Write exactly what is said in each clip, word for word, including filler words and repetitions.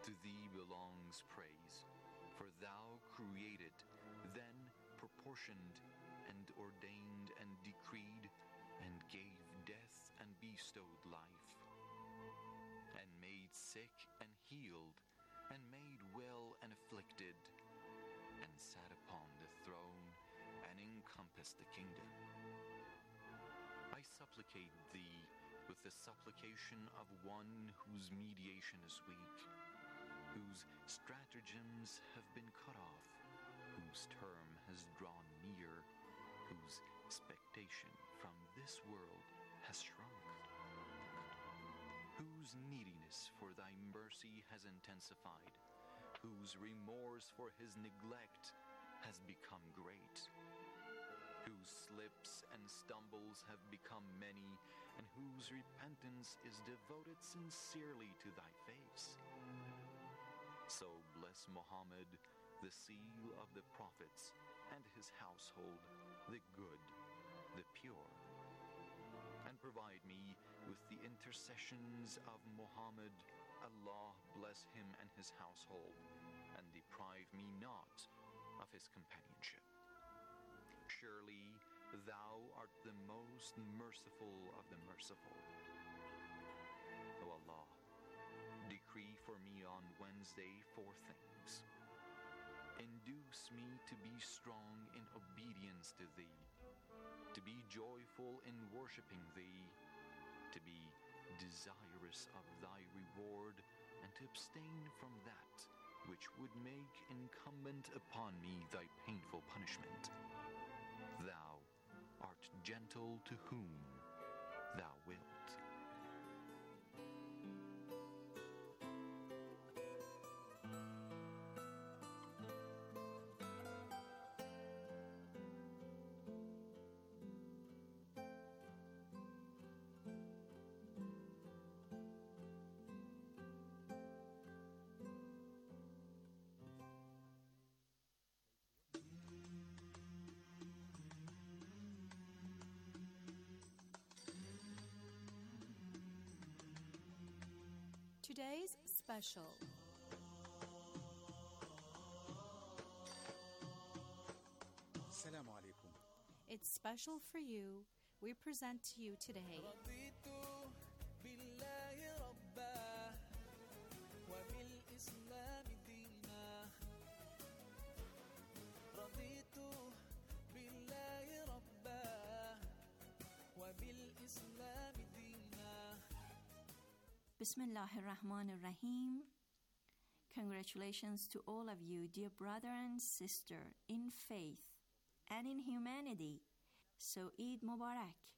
To thee belongs praise, for thou created, then proportioned, and ordained and decreed, and gave death and bestowed life, and made sick and healed, and made well and afflicted, and sat upon the throne, and encompassed the kingdom. I supplicate thee with the supplication of one whose mediation is weak, whose stratagems have been cut off, whose term has drawn near, whose expectation from this world has shrunk, whose neediness for thy mercy has intensified, whose remorse for his neglect has become great, whose slips and stumbles have become many, and whose repentance is devoted sincerely to thy face. So bless Muhammad, the seal of the prophets, and his household, the good, the pure. And provide me with the intercessions of Muhammad. Allah bless him and his household, and deprive me not of his companionship. Surely thou art the most merciful of the merciful. O Allah, decree for me on Wednesday four things. Induce me to be strong in obedience to thee, to be joyful in worshiping thee, to be desirous of thy reward, and to abstain from that which would make incumbent upon me thy painful punishment. Thou art gentle to whom thou wilt. Today's special. Assalamu alaikum. It's special for you. We present to you today. Bismillahir Rahmanir Rahim. Congratulations to all of you, dear brother and sister, in faith and in humanity. So Eid Mubarak.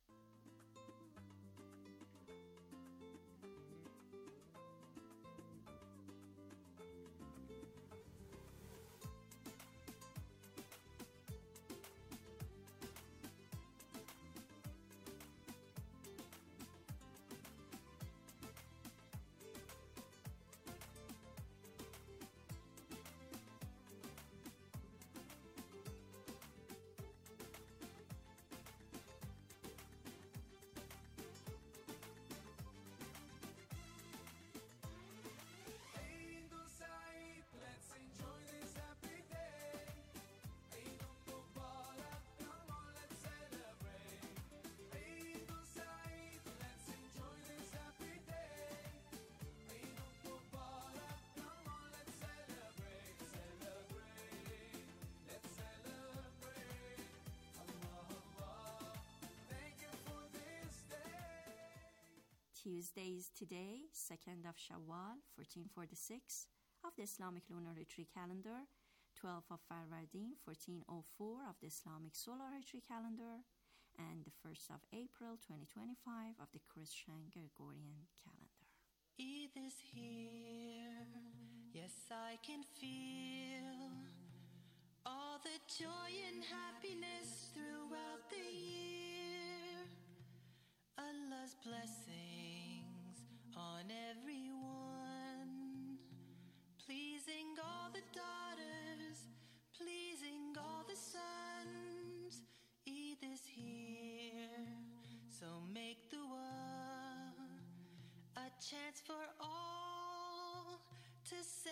Tuesday is today, second of Shawwal, fourteen forty-six of the Islamic Lunar Hijri calendar, twelfth of Farvardin, fourteen oh four of the Islamic Solar Hijri calendar, and the first of April, twenty twenty-five of the Christian Gregorian calendar. Eid is here, yes I can feel all the joy and happiness throughout the year. Allah's blessings on everyone, pleasing all the daughters, pleasing all the sons. Eid is here, so make dua, a chance for all to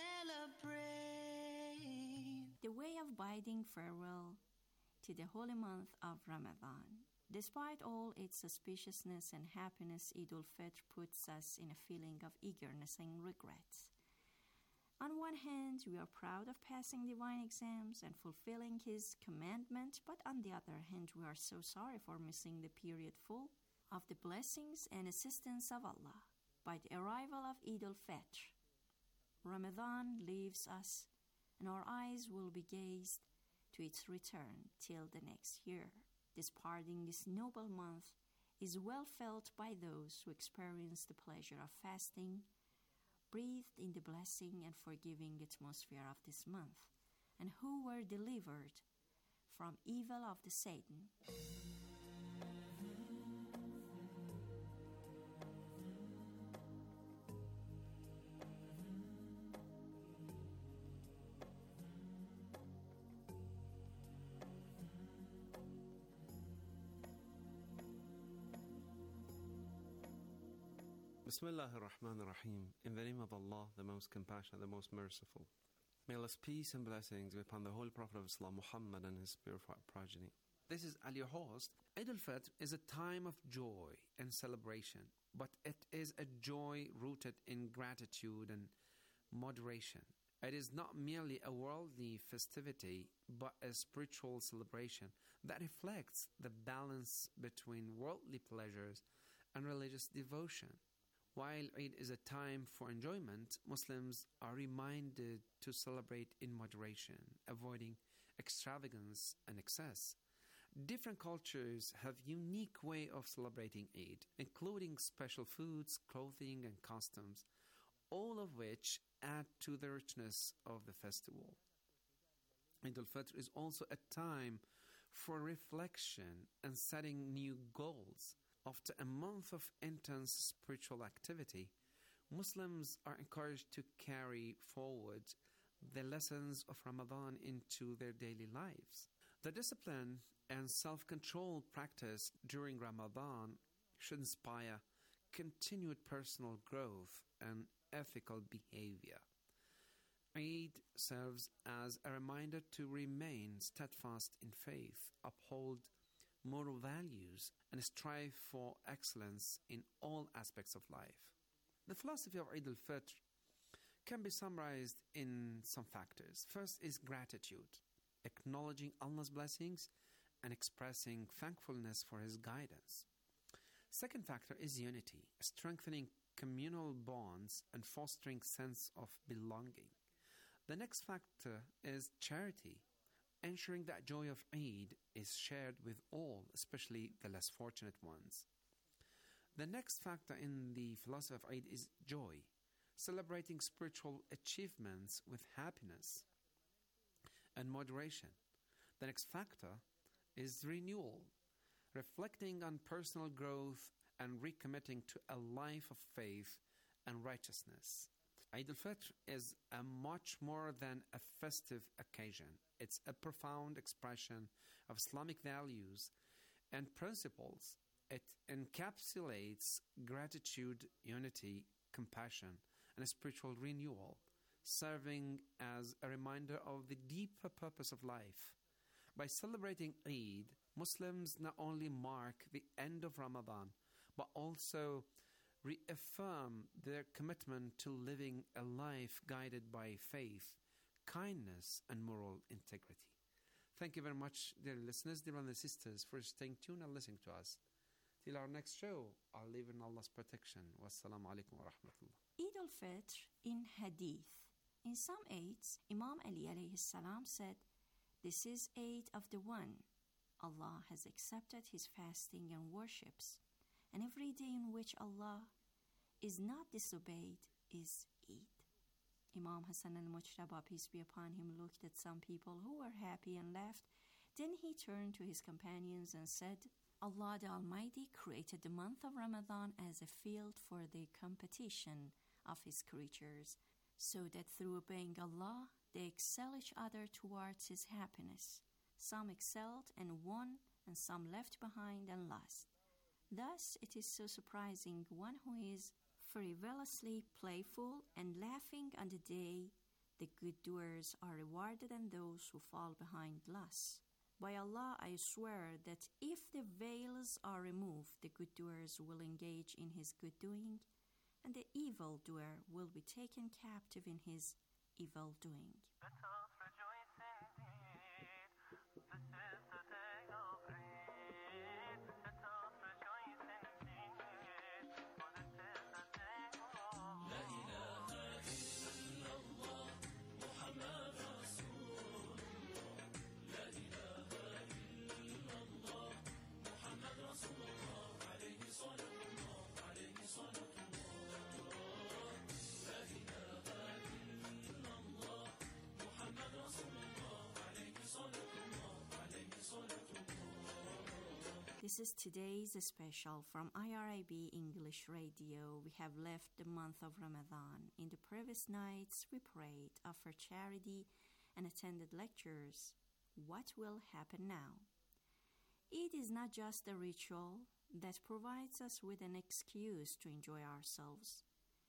celebrate. The way of bidding farewell to the holy month of Ramadan. Despite all its auspiciousness and happiness, Eid al-Fitr puts us in a feeling of eagerness and regret. On one hand, we are proud of passing divine exams and fulfilling His commandment, but on the other hand, we are so sorry for missing the period full of the blessings and assistance of Allah. By the arrival of Eid al-Fitr, Ramadan leaves us, and our eyes will be gazed to its return till the next year. Departing this noble month is well felt by those who experience the pleasure of fasting, breathed in the blessing and forgiving atmosphere of this month, and who were delivered from evil of the Satan. Bismillah ar-Rahman ar-Rahim. In the name of Allah, the most compassionate, the most merciful. May Allah's peace and blessings be upon the Holy Prophet of Islam, Muhammad, and his purified progeny. This is Ali, your host. Eid al-Fitr is a time of joy and celebration, but it is a joy rooted in gratitude and moderation. It is not merely a worldly festivity, but a spiritual celebration that reflects the balance between worldly pleasures and religious devotion. While Eid is a time for enjoyment, Muslims are reminded to celebrate in moderation, avoiding extravagance and excess. Different cultures have unique way of celebrating Eid, including special foods, clothing, and customs, all of which add to the richness of the festival. Eid al-Fitr is also a time for reflection and setting new goals. After a month of intense spiritual activity, Muslims are encouraged to carry forward the lessons of Ramadan into their daily lives. The discipline and self-control practiced during Ramadan should inspire continued personal growth and ethical behavior. Eid serves as a reminder to remain steadfast in faith, uphold moral values, and strive for excellence in all aspects of life. The philosophy of Eid al-Fitr can be summarized in some factors. First is gratitude, acknowledging Allah's blessings and expressing thankfulness for His guidance. Second factor is unity, strengthening communal bonds and fostering sense of belonging. The next factor is charity, ensuring that joy of Eid is shared with all, especially the less fortunate ones. The next factor in the philosophy of Eid is joy, celebrating spiritual achievements with happiness and moderation. The next factor is renewal, reflecting on personal growth and recommitting to a life of faith and righteousness. Eid al-Fitr is a much more than a festive occasion. It's a profound expression of Islamic values and principles. It encapsulates gratitude, unity, compassion, and a spiritual renewal, serving as a reminder of the deeper purpose of life. By celebrating Eid, Muslims not only mark the end of Ramadan, but also reaffirm their commitment to living a life guided by faith, kindness, and moral integrity. Thank you very much, dear listeners, dear brothers and sisters, for staying tuned and listening to us. Till our next show, I'll leave in Allah's protection. Wassalamu alaikum wa rahmatullah. Eid al-Fitr in Hadith. In some Eids, Imam Ali alayhi salam said, "This is Eid of the One. Allah has accepted his fasting and worships, and every day in which Allah is not disobeyed is Eid." Imam Hassan al-Mujtaba, peace be upon him, looked at some people who were happy and laughed. Then he turned to his companions and said, "Allah the Almighty created the month of Ramadan as a field for the competition of His creatures, so that through obeying Allah, they excel each other towards His happiness. Some excelled and won, and some left behind and lost. Thus, it is so surprising one who is frivolously playful and laughing on the day the good doers are rewarded and those who fall behind less. By Allah, I swear that if the veils are removed, the good doers will engage in his good doing, and the evil doer will be taken captive in his evil doing. This is today's special from I R I B English Radio. We have left the month of Ramadan. In the previous nights, we prayed, offered charity, and attended lectures. What will happen now? Eid is not just a ritual that provides us with an excuse to enjoy ourselves.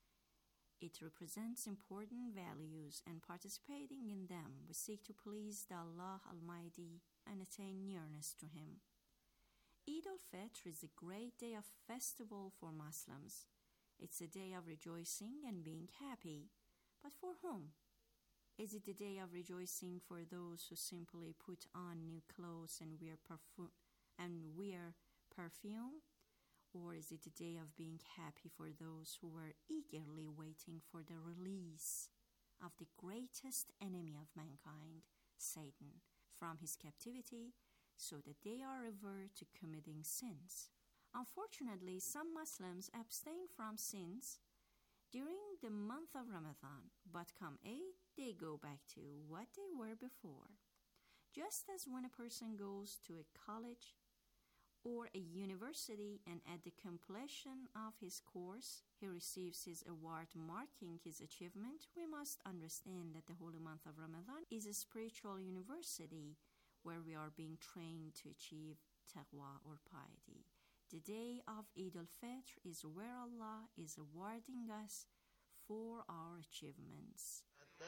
It represents important values, and participating in them, we seek to please the Allah Almighty and attain nearness to Him. Eid al-Fitr is a great day of festival for Muslims. It's a day of rejoicing and being happy. But for whom? Is it the day of rejoicing for those who simply put on new clothes and wear perfume and wear perfume? Or is it the day of being happy for those who were eagerly waiting for the release of the greatest enemy of mankind, Satan, from his captivity, so that they are averse to committing sins? Unfortunately, some Muslims abstain from sins during the month of Ramadan, but come Eid, they go back to what they were before. Just as when a person goes to a college or a university and at the completion of his course, he receives his award marking his achievement, we must understand that the holy month of Ramadan is a spiritual university where we are being trained to achieve taqwa or piety. The day of Eid al-Fitr is where Allah is awarding us for our achievements.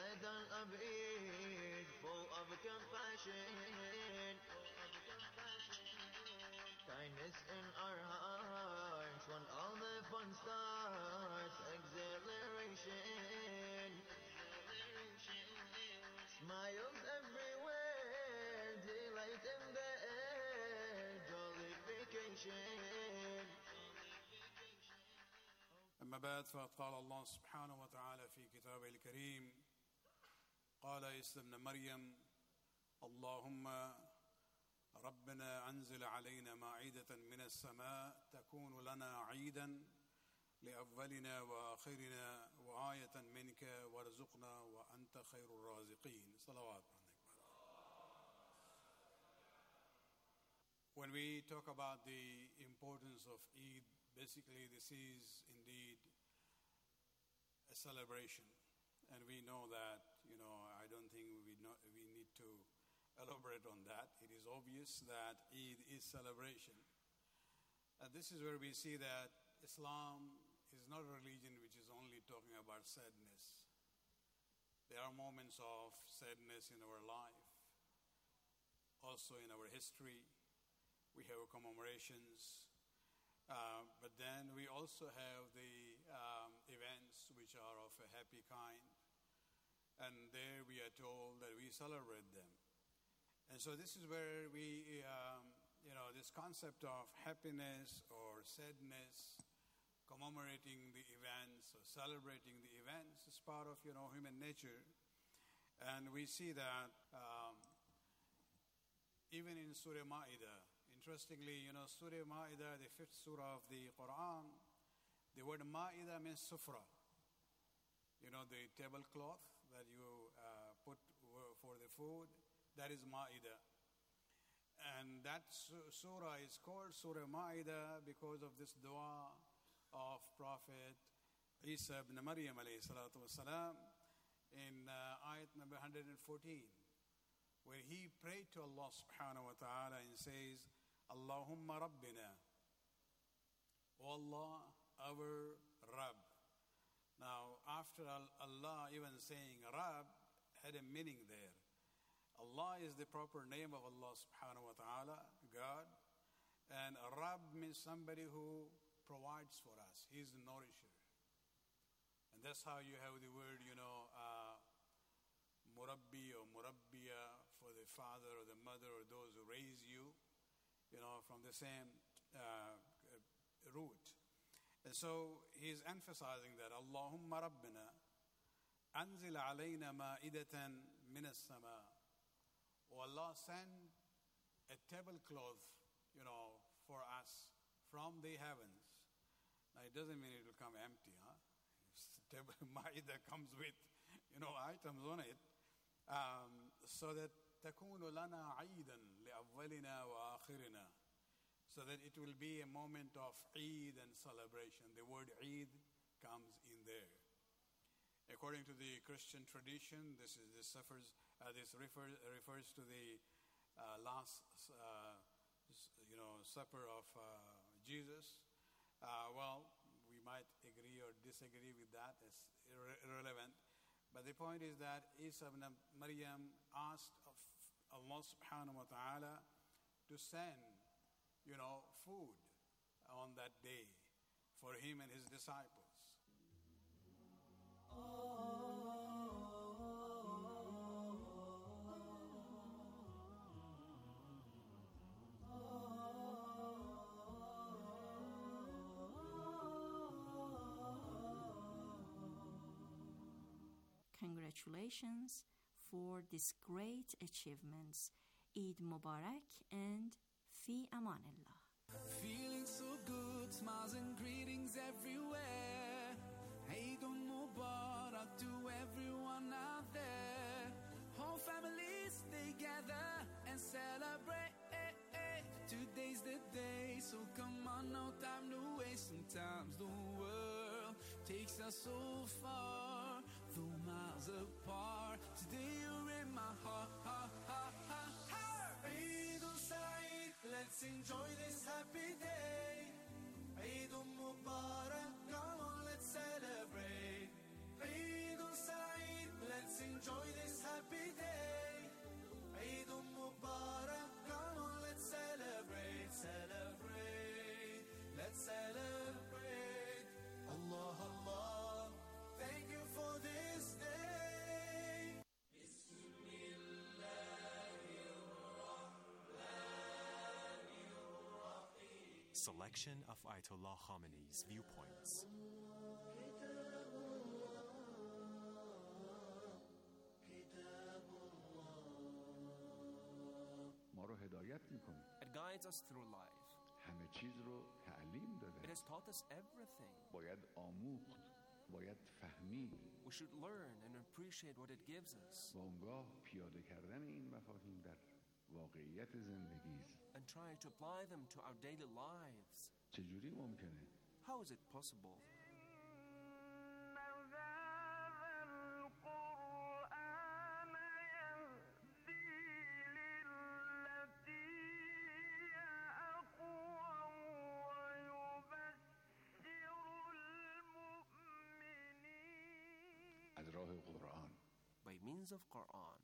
Kindness in our hearts when all the fun starts. Exhilaration, smiles everywhere, delight in the air, jollification. أما بعد فقد قال الله سبحانه وتعالى في كتابه الكريم قال عيسى ابن مريم اللهم ربنا أنزل علينا مائدة من السماء تكون لنا عيدا لأولنا وآخرنا وآية منك وارزقنا وأنت خير الرازقين. صلوات. When we talk about the importance of Eid, basically this is indeed a celebration. And we know that, you know, I don't think we, know, we need to elaborate on that. It is obvious that Eid is celebration. And this is where we see that Islam is not a religion which is only talking about sadness. There are moments of sadness in our life, also in our history. We have commemorations, uh, but then we also have the um, events which are of a happy kind. And there we are told that we celebrate them. And so this is where we, um, you know, this concept of happiness or sadness, commemorating the events or celebrating the events is part of, you know, human nature. And we see that um, even in Surah Ma'idah, interestingly, you know, Surah Ma'idah, the fifth surah of the Quran, the word Ma'idah means sufra. You know, the tablecloth that you uh, put for the food, that is Ma'idah. And that surah is called Surah Ma'idah because of this dua of Prophet Isa ibn Maryam alayhi salatu wasalam in uh, ayat number one hundred fourteen, where he prayed to Allah subhanahu wa ta'ala and says, Allahumma Rabbina, O Allah, our Rabb, after Allah even saying Rab had a meaning there. Allah is the proper name of Allah subhanahu wa ta'ala, God. And Rab means somebody who provides for us. He's the nourisher. And that's how you have the word, you know, uh, murabbi or murabbiya for the father or the mother or those who raise you, you know, from the same uh, root. And so he's emphasizing that Allahumma Rabbina anzil alayna ma'idatan min as-sama. Oh Allah, send a tablecloth, you know, for us from the heavens. Now it doesn't mean it will come empty, huh? Ma'idah comes with, you know, items on it. Um, so that تكون لنا عيدا لأولنا وآخرنا. So that it will be a moment of Eid and celebration. The word Eid comes in there. According to the Christian tradition, this is this suffers. Uh, this refers refers to the uh, last, uh, you know, supper of uh, Jesus. Uh, well, we might agree or disagree with that. It's irre- irrelevant. But the point is that Isa ibn Maryam asked of Allah subhanahu wa ta'ala to send, you know, food on that day for him and his disciples. Congratulations for these great achievements. Eid Mubarak and Fi Amanillah. Feeling so good, smiles and greetings everywhere. Eid Mubarak to everyone out there. Whole families they gather and celebrate. Today's the day, so come on, no time to waste. Sometimes the world takes us so far, though miles apart. Today you're in my heart, heart, heart, heart, heart. Eid Saeed, let's enjoy this happy day. Eid Mubarak, come on, let's celebrate. Eid Saeed, let's enjoy this happy day. Eid Mubarak, come on, let's celebrate, celebrate, let's celebrate. Allah, Allah, thank you for this day. Selection of Ayatollah Khamenei's viewpoints. ما رو هدایت میکنه. It guides us through life. همه چیز رو تعلیم داده. It has taught us everything. باید آموخت، باید فهمید. We should learn and appreciate what it gives us. و اونگاه پیاده کردن این مفاهیم در واقعیت زندگی است. And try to apply them to our daily lives. چجوری ممکنه؟ How is it possible? از راه قرآن. By means of Quran.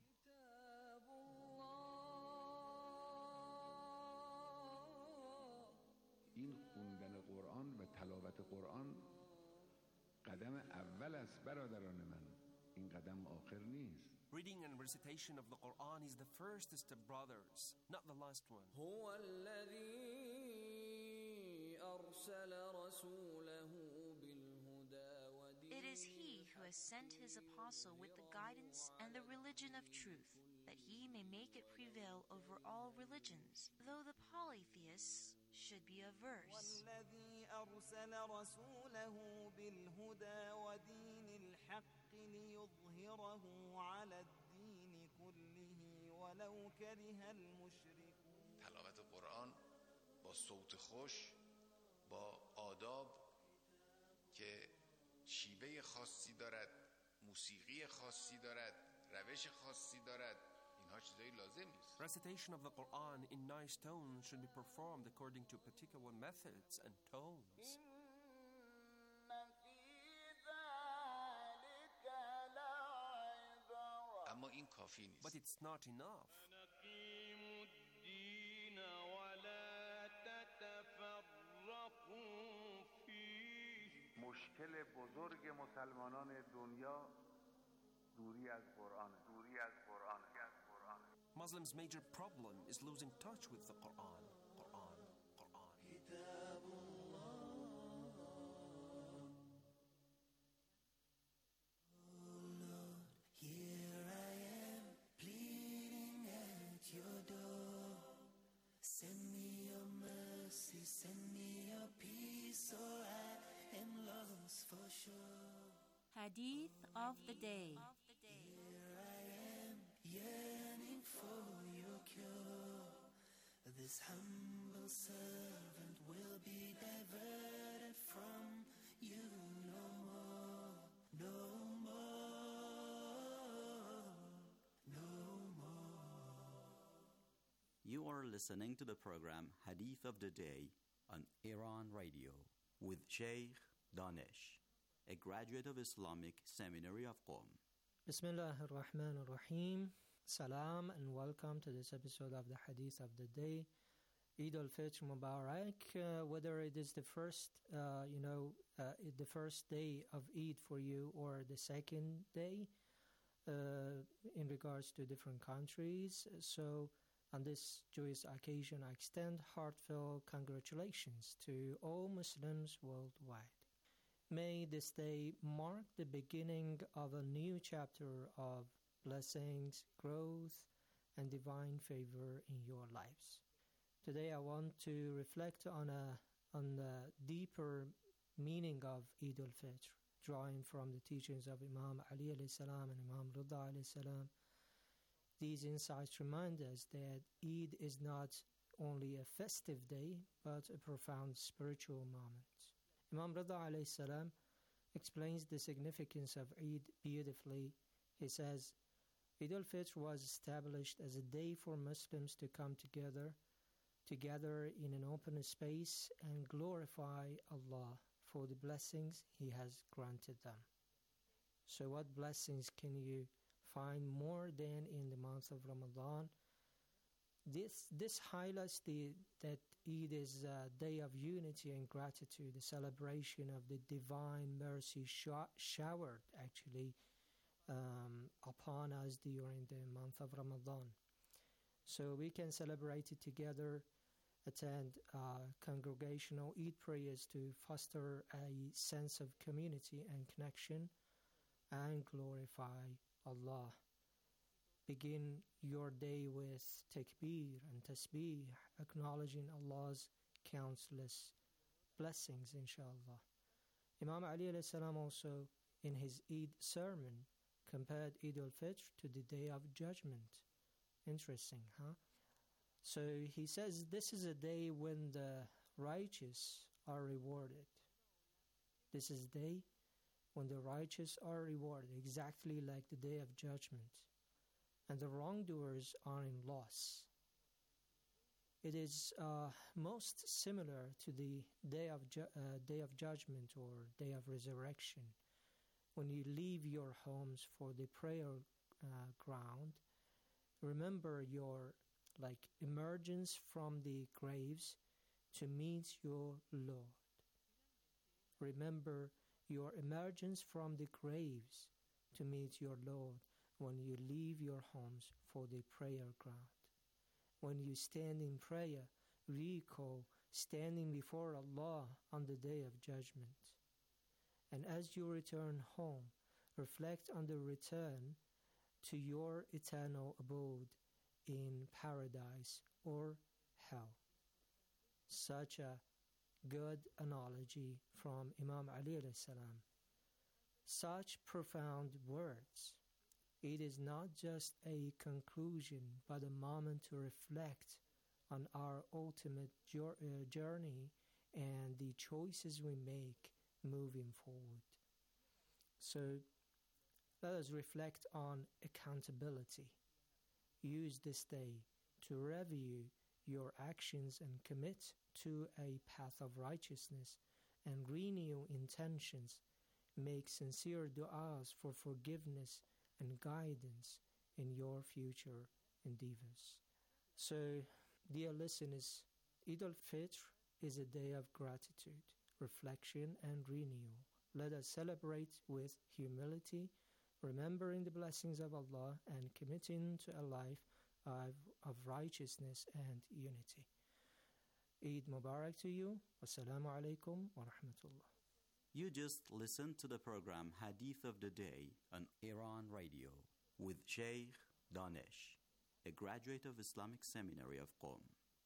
این خوندن قرآن و تلاوت قرآن قدم اول است برادران من. این قدم آخر نیست. Reading and recitation of the Quran is the first step, brothers, not the last one. هو الذي أرسل رسوله بالهدى ودين. It is He who has sent His apostle with the guidance and the religion of truth, that He may make it prevail over all religions, though the polytheists should be averse. والذي أرسل رسوله بالهدى ودين الحق ليظهره على الدين كله ولو كره المشركون. تلاوت قرآن با صوت خوش، با آداب که شیوه خاصی دارد، موسیقی خاصی دارد، روش خاصی دارد، اینها چیزایی لازم نیست. Recitation of the Quran in nice tones should be performed according to particular methods and tones. إن في ذلك این کافی نیست. But it's not enough. أقيموا الدين ولا تتفرقوا فيه. مشکل بزرگ مسلمانان دنیا دوری از قرآن دوری از قرآن Muslims' major problem is losing touch with the Quran. Quran, Quran. Here I am, pleading at your door. Send me your mercy, send me your peace, or I am lost for sure. Hadith of the day. Here I am, yearning for your cure. This humble servant will be diverted from you no more, no more, no more. You are listening to the program Hadith of the Day on Iran Radio with Sheikh Danish, a graduate of Islamic Seminary of Qom. Bismillah ar-Rahman ar-Rahim. Salam and welcome to this episode of the Hadith of the Day. Eid al-Fitr Mubarak. Uh, whether it is the first, uh, you know, uh, the first day of Eid for you or the second day, uh, in regards to different countries. So, on this joyous occasion, I extend heartfelt congratulations to all Muslims worldwide. May this day mark the beginning of a new chapter of blessings, growth, and divine favor in your lives. Today I want to reflect on a on the deeper meaning of Eid al-Fitr, drawing from the teachings of Imam Ali alayhi salam and Imam Rida alayhi salam. These insights remind us that Eid is not only a festive day, but a profound spiritual moment. Imam Rida alayhi salam explains the significance of Eid beautifully. He says, Eid al-Fitr was established as a day for Muslims to come together, together in an open space and glorify Allah for the blessings He has granted them. So what blessings can you find more than in the month of Ramadan? This this highlights the, that Eid is a day of unity and gratitude, the celebration of the divine mercy sh- showered actually um, upon us during the month of Ramadan. So we can celebrate it together, attend uh, congregational Eid prayers to foster a sense of community and connection, and glorify Allah. Begin your day with takbir and tasbih, acknowledging Allah's countless blessings, inshallah. Imam Ali alayhi salam also, in his Eid sermon, compared Eid al-Fitr to the Day of Judgment. Interesting, huh? So he says this is a day when the righteous are rewarded. This is a day when the righteous are rewarded, exactly like the Day of Judgment, and the wrongdoers are in loss. It is uh, most similar to the day of ju- uh, day of judgment or day of resurrection, when you leave your homes for the prayer uh, ground. Remember your like emergence from the graves to meet your Lord. Remember your emergence from the graves to meet your Lord when you leave your homes for the prayer ground. When you stand in prayer, recall standing before Allah on the day of judgment. And as you return home, reflect on the return to your eternal abode in paradise or hell. Such a good analogy from Imam Ali alayhi salam. Such profound words. It is not just a conclusion, but a moment to reflect on our ultimate jo- uh, journey and the choices we make moving forward. So let us reflect on accountability. Use this day to review your actions and commit to a path of righteousness and renew intentions. Make sincere du'as for forgiveness and guidance in your future endeavors. So, dear listeners, Eid al-Fitr is a day of gratitude, reflection, and renewal. Let us celebrate with humility, remembering the blessings of Allah and committing to a life of, of righteousness and unity. Eid Mubarak to you. Wassalamu alaikum wa rahmatullah. You just listened to the program Hadith of the Day on Iran Radio with Sheikh Danesh, a graduate of Islamic Seminary of Qom.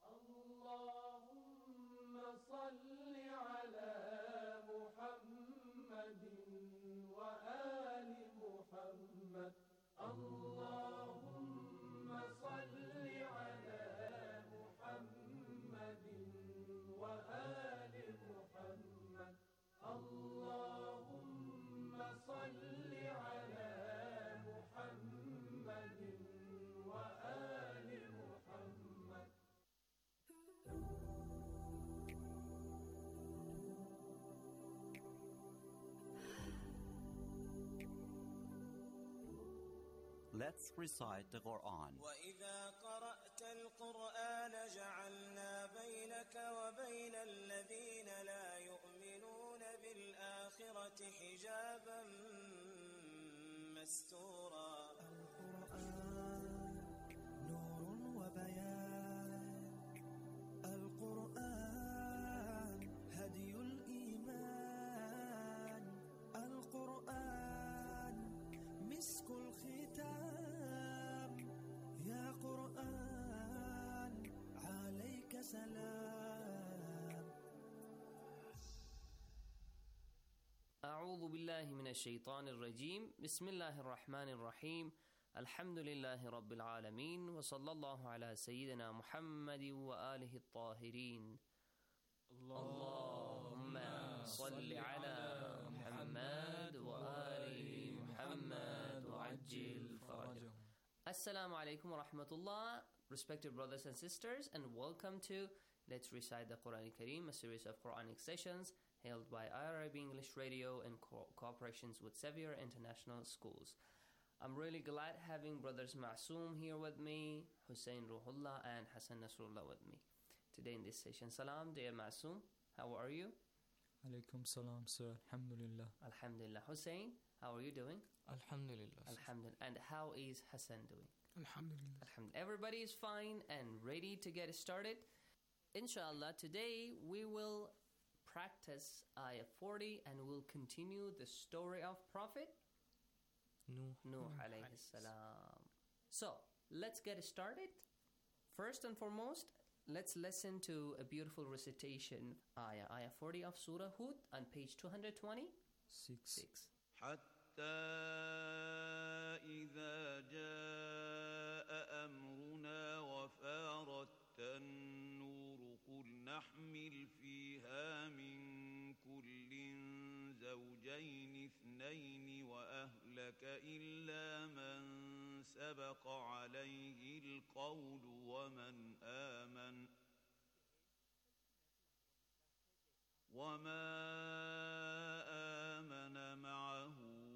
Let's recite the Quran. وَإِذَا قَرَأْتَ الْقُرْآنَ جَعَلْنَا بَيْنَكَ وَبَيْنَ الَّذِينَ لَا يُؤْمِنُونَ بِالْآخِرَةِ حِجَابًا مَسْتُورًا. القرآن نور وبيان، القرآن هدي الإيمان، القرآن مسك الختام، يا قرآن عليك سلام. أعوذ بالله من الشيطان الرجيم. بسم الله الرحمن الرحيم. الحمد لله رب العالمين، وصلى الله على سيدنا محمد وآله الطاهرين. اللهم صل على محمد وآل محمد وعجل فرجهم. Assalamu alaikum wa rahmatullah, respected brothers and sisters, and welcome to Let's Recite the Quran Kareem, a series of Quranic sessions held by I R I B English Radio in co- cooperations with Sevier International Schools. I'm really glad having brothers Ma'soom here with me, Hussein Ruhullah and Hassan Nasrullah with me today in this session. Salam, dear Ma'soom, how are you? Alaikum salam, sir. Alhamdulillah. Alhamdulillah. Hussein, how are you doing? Alhamdulillah. Alhamdulillah. And how is Hassan doing? Alhamdulillah. Alhamdulillah. Everybody is fine and ready to get started. Inshallah, today we will practice Ayah forty and we'll continue the story of Prophet Nuh. Nuh alayhi salam. So, let's get started. First and foremost, let's listen to a beautiful recitation, Ayah, Ayah forty of Surah Hud on page two hundred twenty. Six. Six. حتى إذا جاء أمرنا وفارت النور قل نحمل فيها من كل زوجين اثنين وأهلك إلا من سبق عليه القول ومن آمن وما آمن معه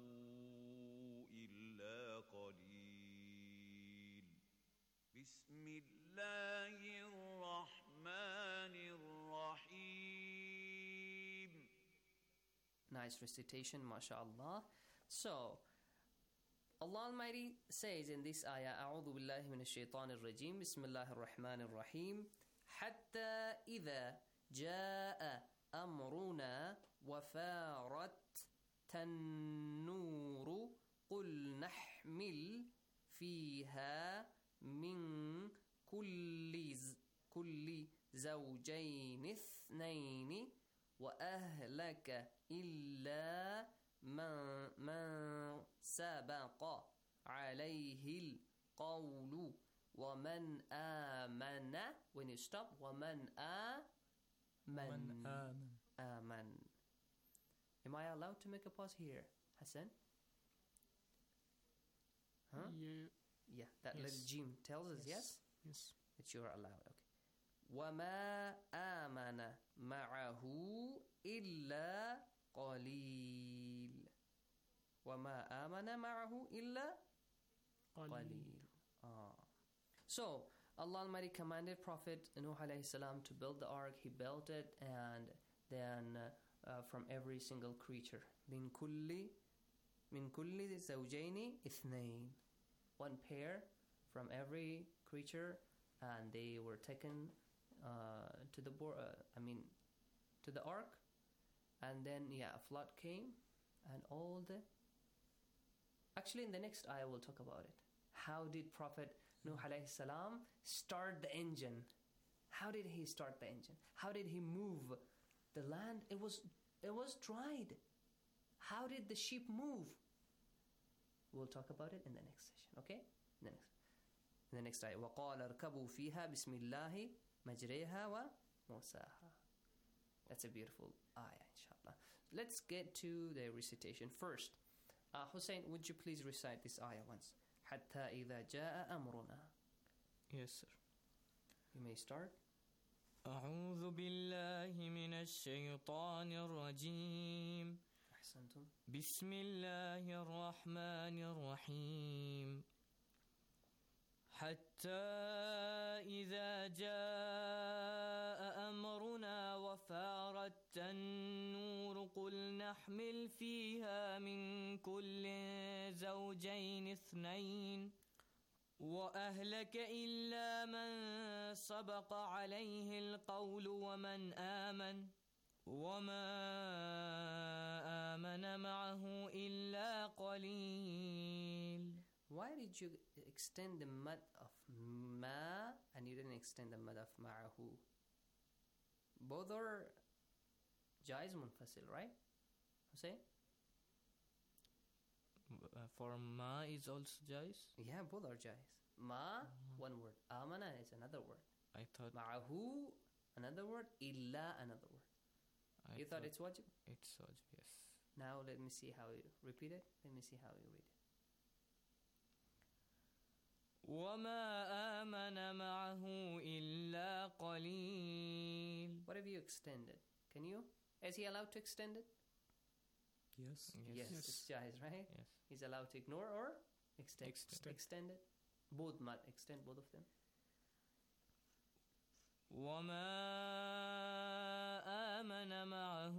إلا قليل. بسم الله الرحمن الرحيم. Nice recitation, mashallah. So, Allah Almighty says in this ayah, أعوذ بالله من الشيطان الرجيم بسم الله الرحمن الرحيم حتى إذا جاء أمرنا وفارت النور قل نحمل فيها من كل كل زوجين اثنين وأهلك إلا من من سبق عليه القول ومن آمن. When you stop, ومن آمن. ومن آمن. آمن. Am I allowed to make a pause here, Hassan? Huh? Yeah. Yeah, that Yes. little jim tells us, yes? Yes. That you are allowed, okay. وَمَا آمَنَ مَعَهُ إِلَّا قَلِيلٌ. وَمَا آمَنَ مَعَهُ إِلَّا qalil. Ah. So Allah Almighty commanded Prophet Nuh alayhi salam to build the ark. He built it, and then uh, uh, from every single creature, min kulli min kulli zawjaini ithnain, one pair from every creature, and they were taken uh, to the bo- uh, I mean to the ark, and then yeah, a flood came, and all the actually in the next ayah we'll talk about it. How did Prophet Nuh alayhi salam start the engine? How did he start the engine? How did he move the land? It was it was dried. How did the sheep move? We'll talk about it in the next session, okay? In the next, in the next ayah. وَقَالَ ارْكَبُوا فِيهَا بِسْمِ اللَّهِ مَجْرِيهَا وَمُرْسَاهَا. That's a beautiful ayah, inshallah. Let's get to the recitation. First, uh, Hussein, would you please recite this ayah once? حَتَّى إِذَا جَاءَ أَمْرُنَا. Yes, sir. You may start. أعوذ بالله من الشيطان الرجيم. أحسنتم. بسم الله الرحمن الرحيم. حتى إذا جاء أمرنا وفارت النور قل نحمل فيها من كل زوجين اثنين وأهلك إلا من سبق عليه القول ومن آمن وما آمن معه إلا قليل. Why did you extend the mad of ma and you didn't extend the mad of ma'ahu? Both are jaiz munfasil, right? Say? Uh, for ma is also jais? Yeah, both are jais. Ma, mm-hmm. one word. Amana is another word. I thought... Ma'ahu, another word. Illa, another word. I you thought, thought it's wajib? It's wajib, yes. Now let me see how you repeat it. Let me see how you read it. وَمَا آمَنَ مَعَهُ إِلَّا قَلِيلٌ. What have you extended? Can you? Is he allowed to extend it? Yes. Yes, yes. It's jaiz, right? Yes. He's allowed to ignore or extend. Extend. Extend it. Both mad. Extend both of them. وَمَا آمَنَ مَعَهُ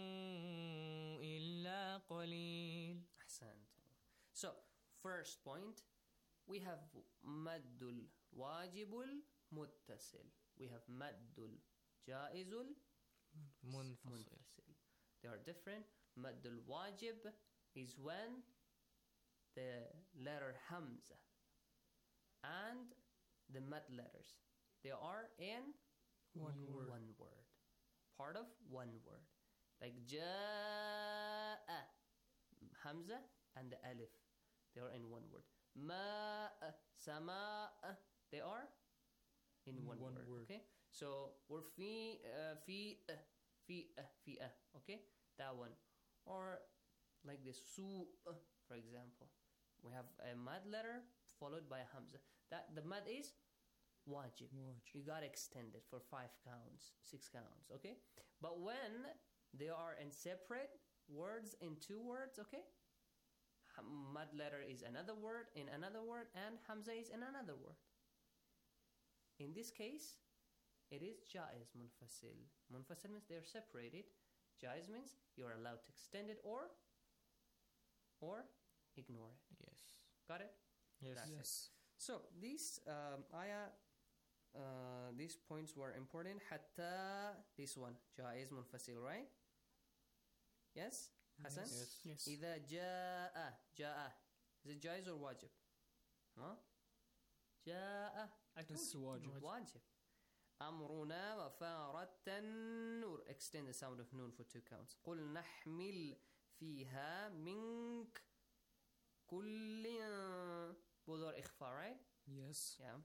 إِلَّا قَلِيلٌ. أحسنت. So, first point, we have maddul wajibul muttasil. We have maddul jaizul munfasil. They are different. Maddul wajib is when the letter hamza and the mad letters, they are in one word. One word. Part of one word. Like ja'a, hamza and the alif, they are in one word. Ma'a, sama'a, they are in one, one word. word. Okay, so we're fi, uh, fi, uh, fi, uh, fi, uh, okay, that one. Or like this su, uh, for example, we have a mad letter followed by a hamza. That the mad is wajib. wajib. You gotta extend it for five counts, six counts, okay? But when they are in separate words, in two words, okay? Mad letter is another word in another word, and hamza is in another word. In this case, it is jaiz munfasil. Munfasil means they are separated. Jaiz means you are allowed to extend it or or ignore it. Yes. Got it? Yes. That's yes. It. So these um, ayah, uh, these points were important. Hatta, this one, jaiz munfasil, right? Yes? Hassan? Yes. Yes. إذا جاء جاء. Is it jaiz or wajib? Huh? جاء. I told It's you. wajib. Wajib. أمرنا وفارت النور. Extend the sound of noon for two counts. قل نحمل فيها منك كل. Both are إخفاء, right? Yes. Yeah.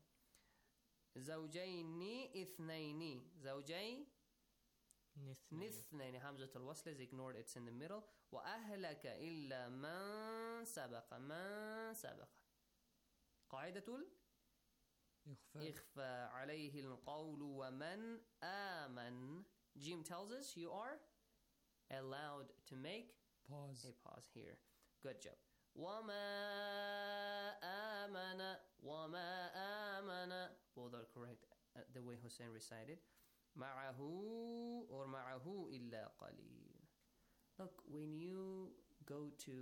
زوجين اثنين. زوجين اثنين. همزة الوصل is ignored. It's in the middle. وأهلك إلا من سبق. من سبق. قاعدة إخفاء عليه القول ومن آمن. Jim tells us you are allowed to make pause. A pause here. Good job. وما آمن وما آمن. Both are correct uh, the way Hussein recited. معه or معه إلا قليل. Look, when you go to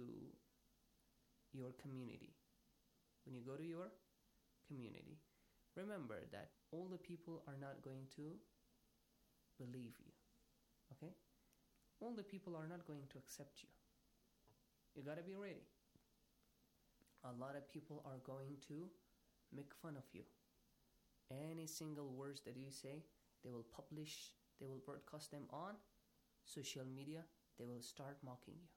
your community, when you go to your community, remember that all the people are not going to believe you. Okay? All the people are not going to accept you. You gotta be ready. A lot of people are going to make fun of you. Any single words that you say, they will publish, they will broadcast them on social media, they will start mocking you.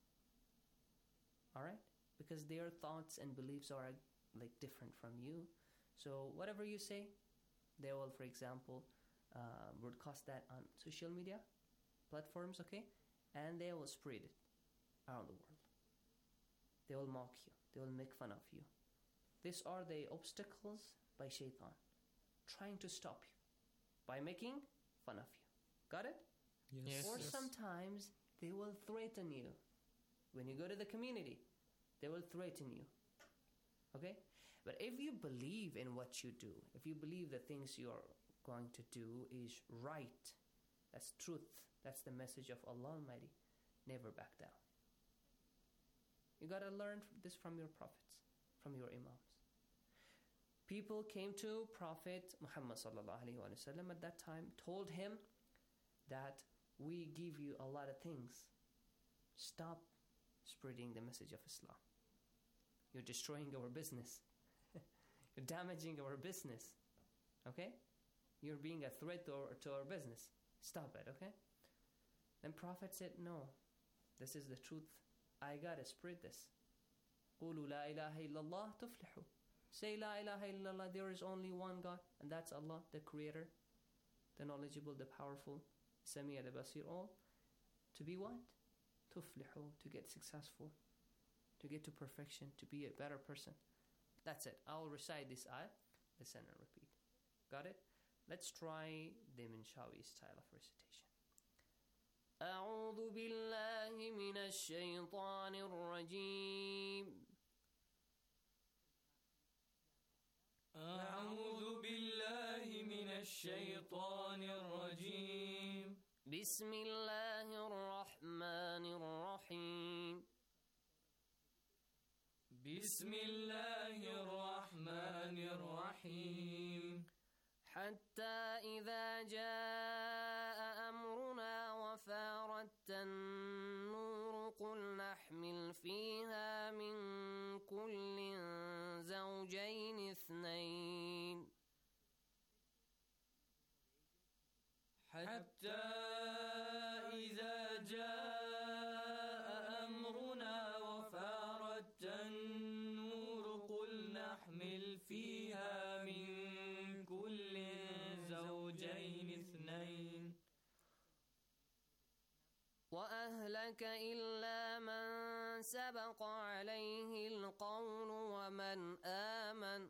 Alright? Because their thoughts and beliefs are like different from you. So whatever you say, they will, for example, uh, broadcast that on social media platforms, okay? And they will spread it around the world. They will mock you. They will make fun of you. These are the obstacles by Shaitan, trying to stop you by making fun of you. Got it? Yes. Or Yes. sometimes they will threaten you. When you go to the community, they will threaten you. Okay? But if you believe in what you do, if you believe the things you're going to do is right, that's truth, that's the message of Allah Almighty, never back down. You gotta learn this from your prophets, from your imams. People came to Prophet Muhammad sallallahu alaihi wasallam at that time, told him that we give you a lot of things. Stop spreading the message of Islam. You're destroying our business. You're damaging our business. Okay? You're being a threat to our, to our business. Stop it, okay? Then Prophet said, no, this is the truth. I gotta spread this. قُولُوا لَا إِلَهَ إِلَّا اللَّهُ تُفْلِحُوا. Say La ilaha illallah, there is only one God, and that's Allah, the Creator, the knowledgeable, the powerful, Sami'a, the Basir, all. To be what? Tuflihu, to get successful, to get to perfection, to be a better person. That's it. I'll recite this ayah, listen and repeat. Got it? Let's try the Minshawi style of recitation. أعوذ بالله من الشيطان الرجيم. أعوذ بالله من الشيطان الرجيم. بسم الله الرحمن الرحيم. بسم الله الرحمن الرحيم. حتى إذا جاء أمرنا وفارت النور قل نحمل فيها من كل زوجين اثنين. حتى إذا جاء أمرنا وفارت النور قل نحمل فيها من كل زوجين اثنين. وأهلك إلا من سبق عليه القول ومن آمن.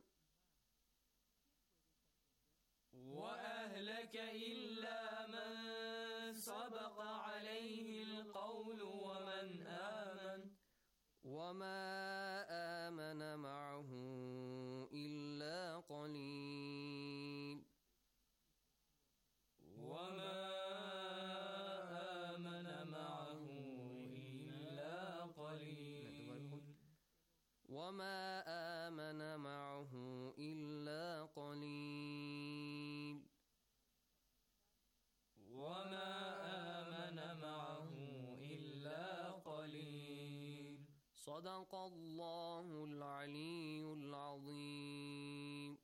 وأهلك إلا من سبق عليه القول ومن آمن. وما آمن معه إلا قليل. وما آمن معه إلا قليل. وما آمن معه إلا قليل. وما آمن معه إلا قليل. صدق الله العلي العظيم.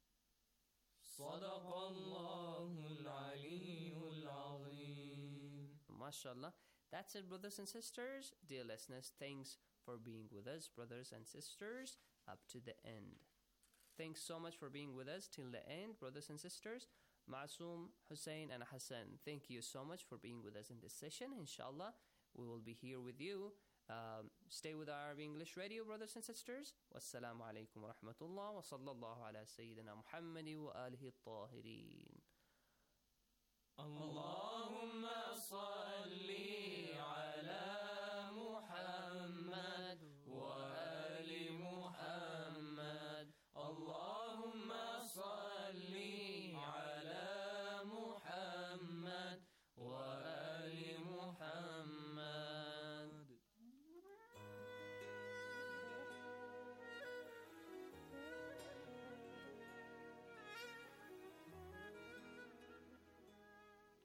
صدق الله العلي العظيم. MashaAllah. That's it, brothers and sisters. Dear listeners, thanks for being with us, brothers and sisters, up to the end. Thanks so much for being with us till the end, brothers and sisters. Masoom, Hussein, and Hassan, thank you so much for being with us in this session. Inshallah, we will be here with you. Um, stay with Arabic English Radio, brothers and sisters. Wassalamu alaikum wa rahmatullah wa sallallahu ala Sayyidina Muhammadi wa alihi at-tahirin. Allahumma salli ala Muhammad wa ali Muhammad.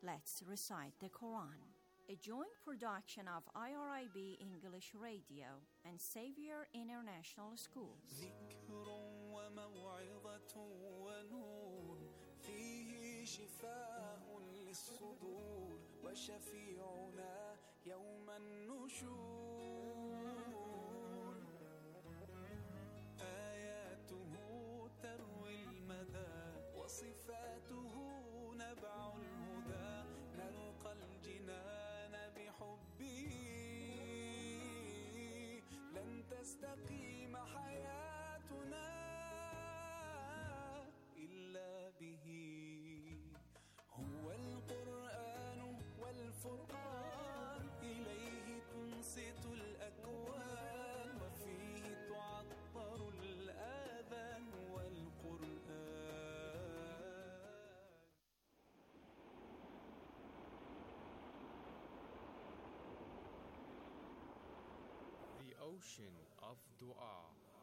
let's recite the Quran. A joint production of I R I B English Radio and Xavier International Schools. ذكر وموعظة ونور فيه شفاء للصدور وشفيعنا يوم النشور آياته تروي المدى وصفاته نبع الهدى نلقى الجنان بحبه لن تستقيم حياتنا إلا به هو القرآن والفرقان إليه تنصت الأكوان وفيه تعطر الآذان والقرآن. The ocean of dua.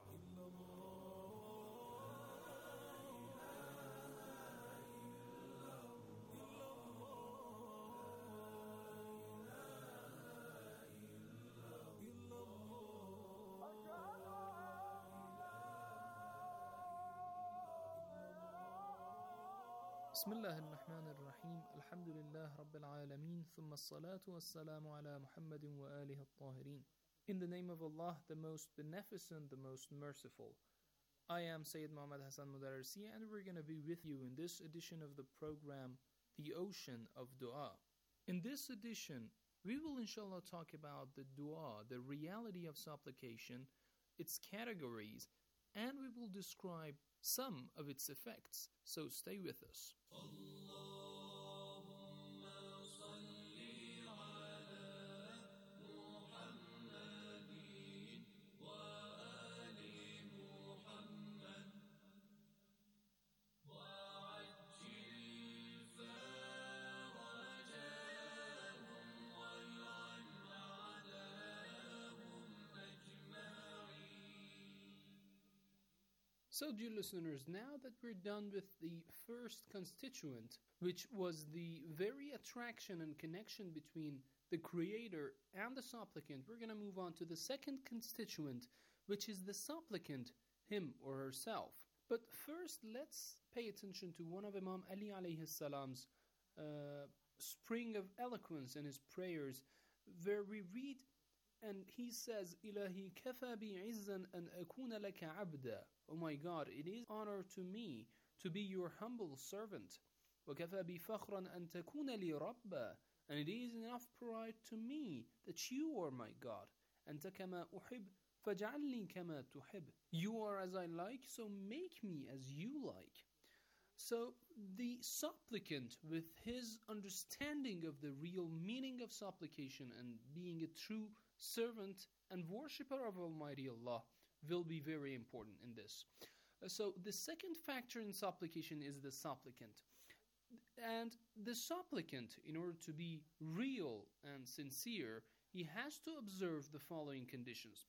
بسم الله الرحمن الرحيم الحمد لله رب العالمين ثم الصلاة والسلام على محمد وآله الطاهرين. In the name of Allah, the most beneficent, the most merciful. I am Sayyid Muhammad Hassan Mudarrisi, and we're going to be with you in this edition of the program, The Ocean of Dua. In this edition, we will inshallah talk about the dua, the reality of supplication, its categories, and we will describe some of its effects. So stay with us. So, dear listeners, now that we're done with the first constituent, which was the very attraction and connection between the creator and the supplicant, we're going to move on to the second constituent, which is the supplicant, him or herself. But first, let's pay attention to one of Imam Ali alayhi salam's uh, spring of eloquence in his prayers, where we read, and he says, Ilahi kafa bi izzan an akuna laka abda. Oh my God, it is honor to me to be your humble servant. وَكَفَى بِفَخْرًا أَن تَكُونَ لِي رَبًّا. And it is enough pride to me that you are my God. أَنْتَ كَمَا أُحِبْ فَاجْعَلْنِي كَمَا تُحِبْ. You are as I like, so make me as you like. So the supplicant, with his understanding of the real meaning of supplication and being a true servant and worshipper of Almighty Allah, will be very important in this. Uh, so the second factor in supplication is the supplicant. And the supplicant, in order to be real and sincere, he has to observe the following conditions.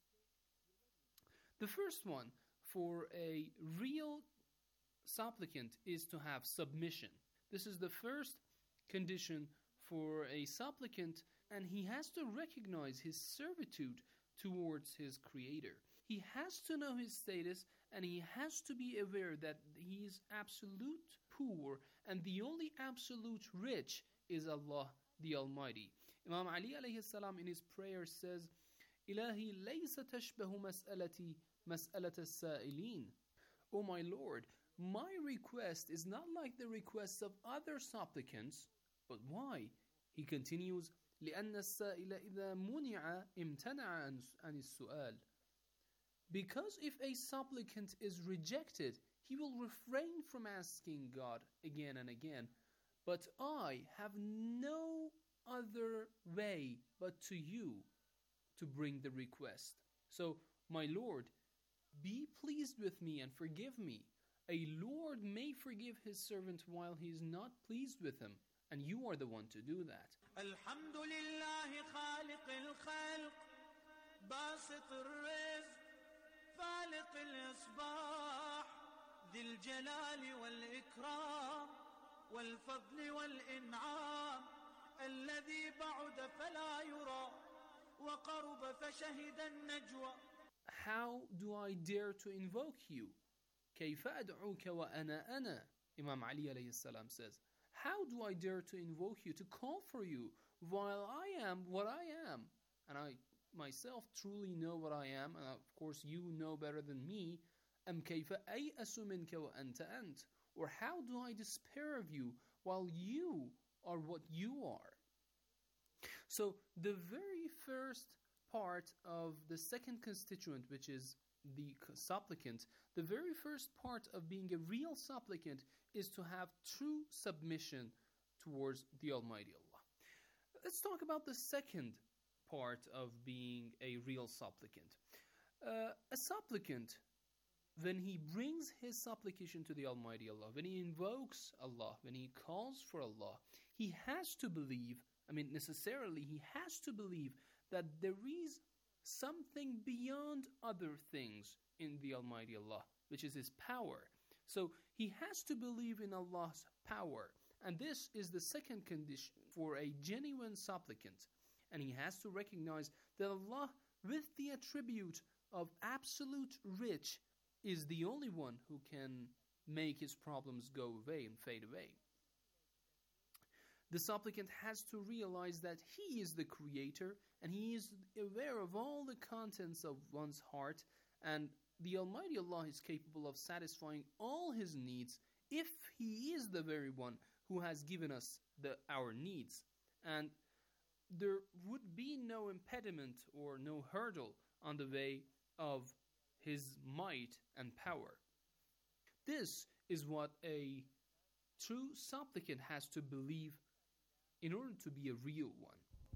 The first one for a real supplicant is to have submission. This is the first condition for a supplicant, and he has to recognize his servitude towards his creator. He has to know his status, and he has to be aware that he is absolute poor, and the only absolute rich is Allah the Almighty. Imam Ali alayhi salam in his prayer says, Ilahi laysa tashbahu mas'alati mas'alat as-sa'ilin. O my Lord, my request is not like the requests of other supplicants. But why? He continues, لأن السائل إذا منع امتنع عن السؤال. Because if a supplicant is rejected, he will refrain from asking God again and again. But I have no other way but to you to bring the request. So, my Lord, be pleased with me and forgive me. A Lord may forgive his servant while he is not pleased with him, and you are the one to do that. الحمد لله خالق الخلق باسط الرزق فالق الإصباح ذي الجلال والإكرام والفضل والإنعام الذي بعد فلا يرى وقرب فشهد النجوى. How do I dare to invoke you? كيف أدعوك وأنا أنا? Imam Ali alayhi salam says, how do I dare to invoke you, to call for you, while I am what I am? And I myself truly know what I am, and of course you know better than me. أم كيف أيأس منك وأنت أنت? Or how do I despair of you while you are what you are? So the very first part of the second constituent, which is the supplicant, the very first part of being a real supplicant is to have true submission towards the Almighty Allah. Let's talk about the second part of being a real supplicant. Uh, a supplicant, when he brings his supplication to the Almighty Allah, when he invokes Allah, when he calls for Allah, he has to believe, I mean necessarily, he has to believe that there is something beyond other things in the Almighty Allah, which is His power. So he has to believe in Allah's power. And this is the second condition for a genuine supplicant. And he has to recognize that Allah, with the attribute of absolute rich, is the only one who can make his problems go away and fade away. The supplicant has to realize that he is the creator and he is aware of all the contents of one's heart, and the Almighty Allah is capable of satisfying all his needs if He is the very one who has given us the, our needs. And there would be no impediment or no hurdle on the way of His might and power. This is what a true supplicant has to believe in order to be a real one.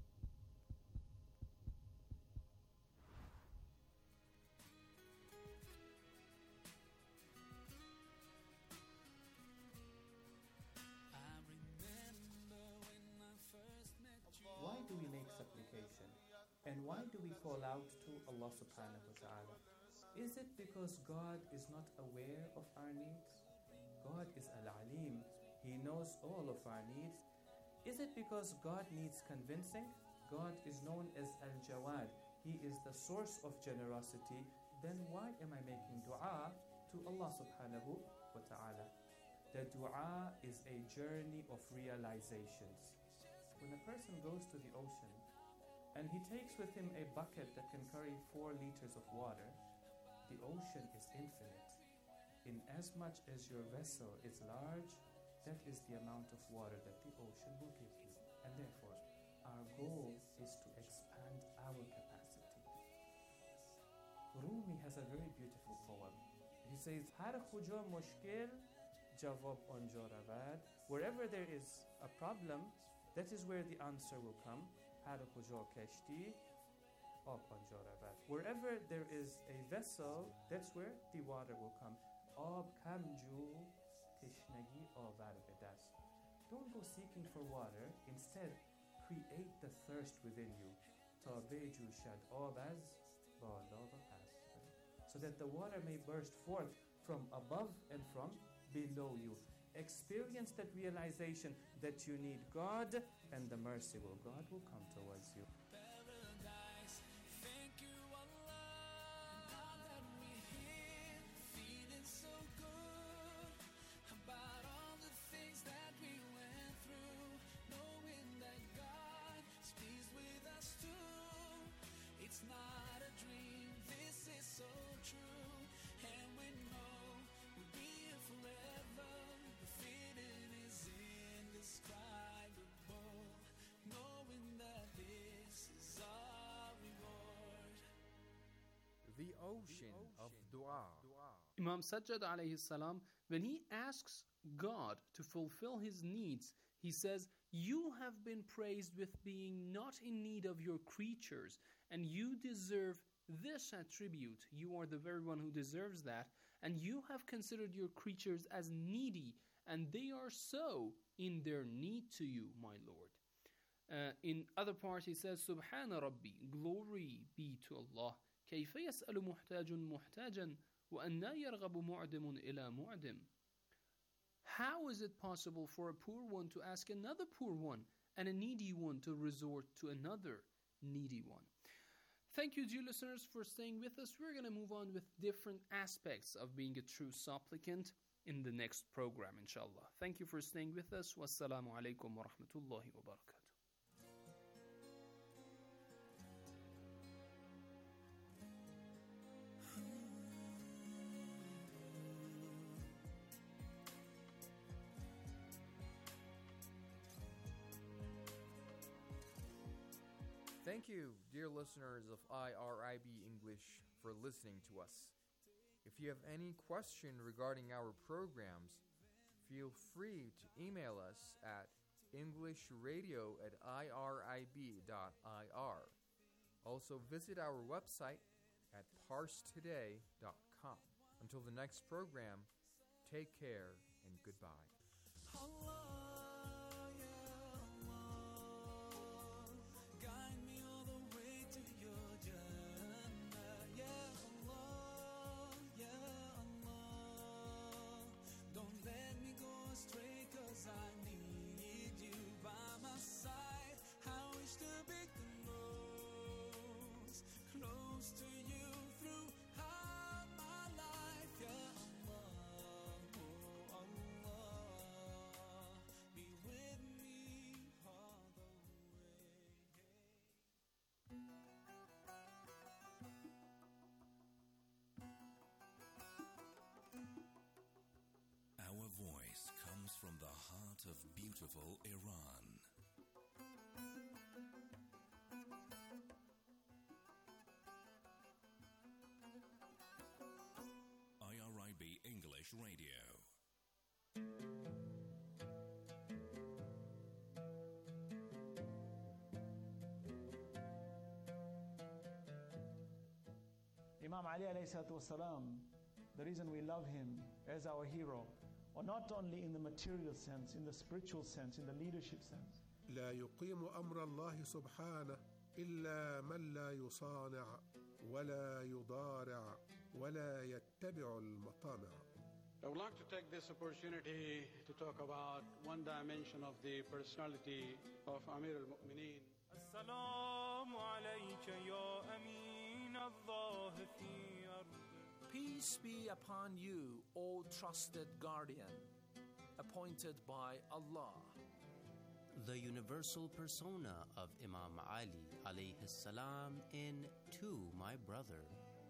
Why do we make supplication? And why do we call out to Allah subhanahu wa ta'ala? Is it because God is not aware of our needs? God is Al-Alim. He knows all of our needs. Is it because God needs convincing? God is known as Al-Jawad. He is the source of generosity. Then why am I making dua to Allah subhanahu wa ta'ala? The dua is a journey of realizations. When a person goes to the ocean and he takes with him a bucket that can carry four liters of water, the ocean is infinite. In as much as your vessel is large, that is the amount of water that the ocean will give you. And therefore, our goal is to expand our capacity. Rumi has a very beautiful poem. He says, Har khuja mushkil, jawab anja ravad. Wherever there is a problem, that is where the answer will come. Har khuja kashti, ab anja ravad. Wherever there is a vessel, that's where the water will come. Ab kamju tishnagi avar bedast. Don't go seeking for water. Instead, create the thirst within you. Ta beju shad abaz bala va pas. So that the water may burst forth from above and from below you. Experience that realization that you need God, and the merciful God will come towards you. The ocean of dua. Imam Sajjad alayhi salam, when he asks God to fulfill his needs, he says, you have been praised with being not in need of your creatures, and you deserve this attribute. You are the very one who deserves that, and you have considered your creatures as needy, and they are so in their need to you, my Lord. Uh, in other parts he says, Subhana Rabbi, glory be to Allah. كيف يسأل محتاج محتاجا وأن يرغب معدم إلى معدم. How is it possible for a poor one to ask another poor one and a needy one to resort to another needy one? Thank you, dear listeners, for staying with us. We're going to move on with different aspects of being a true supplicant in the next program, inshallah. Thank you for staying with us. Wassalamu alaikum wa rahmatullahi wa barakatuh. Thank you, dear listeners of I R I B English, for listening to us. If you have any question regarding our programs, feel free to email us at englishradio at irib dot I R. Also visit our website at parstoday dot com. Until the next program, take care and goodbye. From the heart of beautiful Iran. I R I B English Radio. Imam Ali alayhi salatu wasalam, the reason we love him as our hero, or not only in the material sense, in the spiritual sense, in the leadership sense. لا يقيم أمر الله سبحانه إلا من لا يصانع ولا يضارع ولا يتبع المطامع. I would like to take this opportunity to talk about one dimension of the personality of Amir al-Mu'mineen. السلام عليك يا أمين الله في أرض. Peace be upon you, O trusted guardian, appointed by Allah. The universal persona of Imam Ali alayhi salam in To My Brother.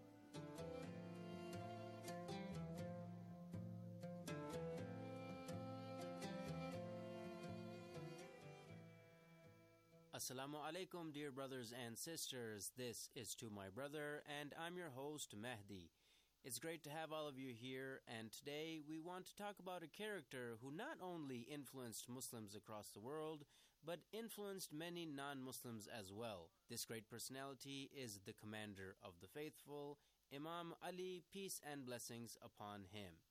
Assalamu alaikum, dear brothers and sisters. This is To My Brother, and I'm your host, Mehdi. It's great to have all of you here, and today we want to talk about a character who not only influenced Muslims across the world, but influenced many non-Muslims as well. This great personality is the commander of the faithful, Imam Ali, peace and blessings upon him.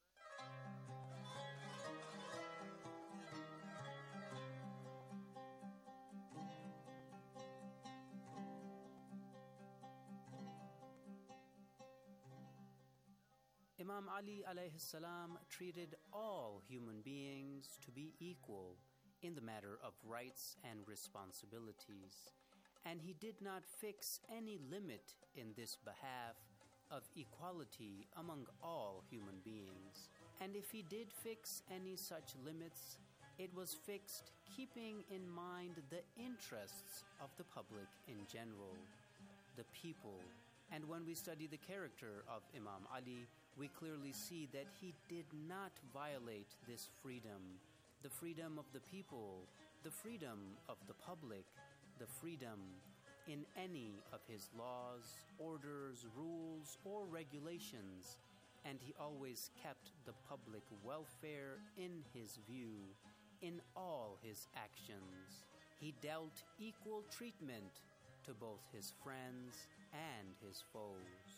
Imam Ali alayhi salam treated all human beings to be equal in the matter of rights and responsibilities, and he did not fix any limit in this behalf of equality among all human beings. And if he did fix any such limits, it was fixed keeping in mind the interests of the public in general, the people. And when we study the character of Imam Ali, we clearly see that he did not violate this freedom, the freedom of the people, the freedom of the public, the freedom in any of his laws, orders, rules, or regulations, and he always kept the public welfare in his view in all his actions. He dealt equal treatment to both his friends and his foes.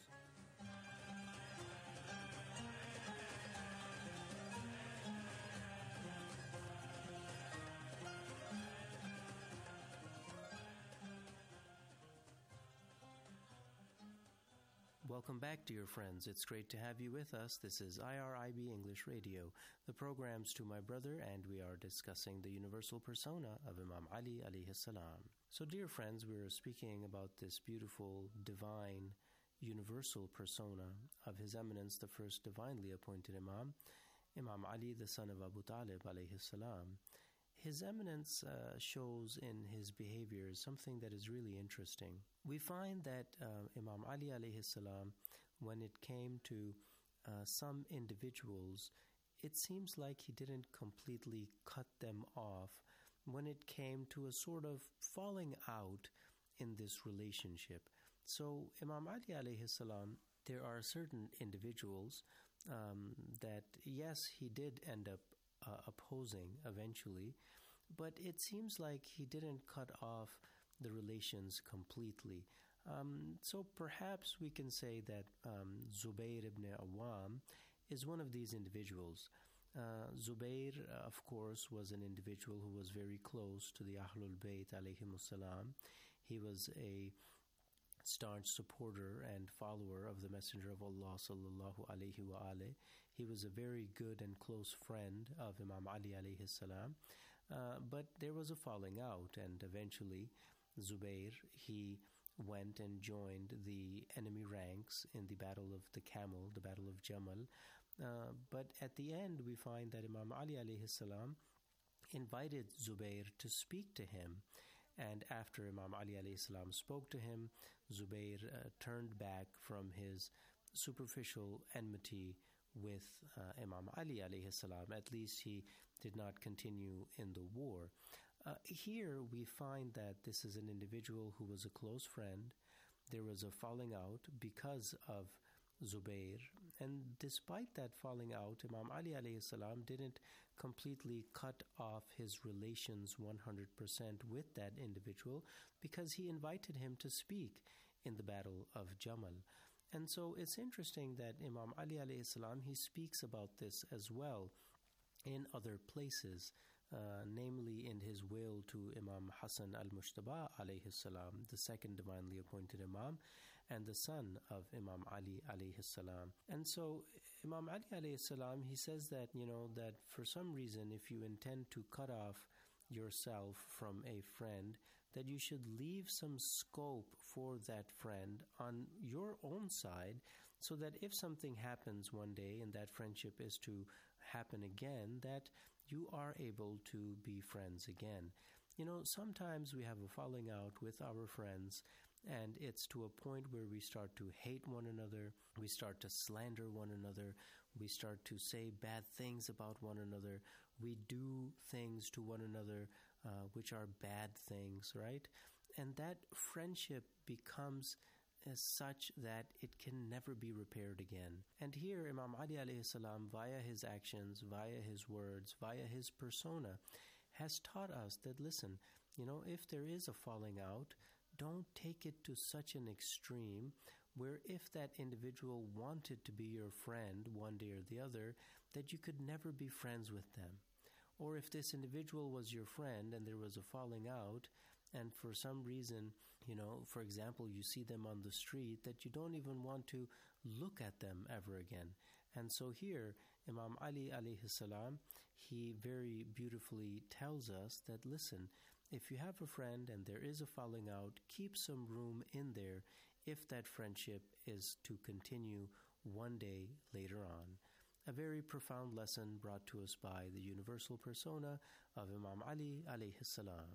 Welcome back, dear friends. It's great to have you with us. This is I R I B English Radio, the program's To My Brother, and we are discussing the universal persona of Imam Ali alayhi salam. So, dear friends, we are speaking about this beautiful, divine, universal persona of His Eminence, the first divinely appointed Imam, Imam Ali, the son of Abu Talib alayhi salam. His Eminence uh, shows in his behavior something that is really interesting. We find that uh, Imam Ali alayhi salam, when it came to uh, some individuals, it seems like he didn't completely cut them off when it came to a sort of falling out in this relationship. So Imam Ali alayhi salam, there are certain individuals um, that, yes, he did end up Uh, opposing eventually, but it seems like he didn't cut off the relations completely. Um, so perhaps we can say that um, Zubayr ibn Awam is one of these individuals. Uh, Zubayr, uh, of course, was an individual who was very close to the Ahlul Bayt alayhimus salam. He was a staunch supporter and follower of the Messenger of Allah sallallahu alayhi wa alayhi. He was a very good and close friend of Imam Ali alayhi salam. Uh, but there was a falling out, and eventually Zubayr, he went and joined the enemy ranks in the Battle of the Camel, the Battle of Jamal. Uh, but at the end, we find that Imam Ali alayhi salam invited Zubayr to speak to him. And after Imam Ali alayhi salam spoke to him, Zubayr uh, turned back from his superficial enmity with uh, Imam Ali alayhi salam. At least he did not continue in the war. Uh, here we find that this is an individual who was a close friend. There was a falling out because of Zubayr, and despite that falling out, Imam Ali alayhi salam didn't completely cut off his relations one hundred percent with that individual, because he invited him to speak in the Battle of Jamal. And so it's interesting that Imam Ali alayhi salam, he speaks about this as well in other places, uh, namely in his will to Imam Hassan al-Mushtaba alayhi salam, the second divinely appointed Imam, and the son of Imam Ali alayhi salam. And so Imam Ali alayhi salam, he says that, you know, that for some reason, if you intend to cut off yourself from a friend, that you should leave some scope for that friend on your own side, so that if something happens one day and that friendship is to happen again, that you are able to be friends again. You know, sometimes we have a falling out with our friends, and it's to a point where we start to hate one another, we start to slander one another, we start to say bad things about one another, we do things to one another uh, which are bad things, right? And that friendship becomes as such that it can never be repaired again. And here Imam Ali alayhi salam, via his actions, via his words, via his persona, has taught us that, listen, you know, if there is a falling out, don't take it to such an extreme where if that individual wanted to be your friend one day or the other, that you could never be friends with them. Or if this individual was your friend and there was a falling out, and for some reason, you know, for example, you see them on the street, that you don't even want to look at them ever again. And so here, Imam Ali alayhi salam, he very beautifully tells us that, listen, if you have a friend and there is a falling out, keep some room in there if that friendship is to continue one day later on. A very profound lesson brought to us by the universal persona of Imam Ali alayhi salam.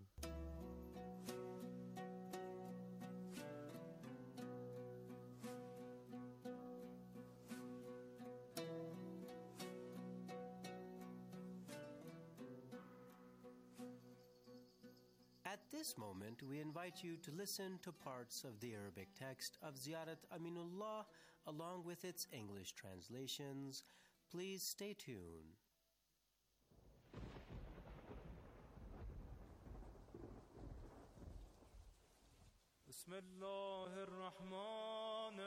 At this moment, we invite you to listen to parts of the Arabic text of Ziyarat Aminullah along with its English translations. Please stay tuned. بسم الله الرحمن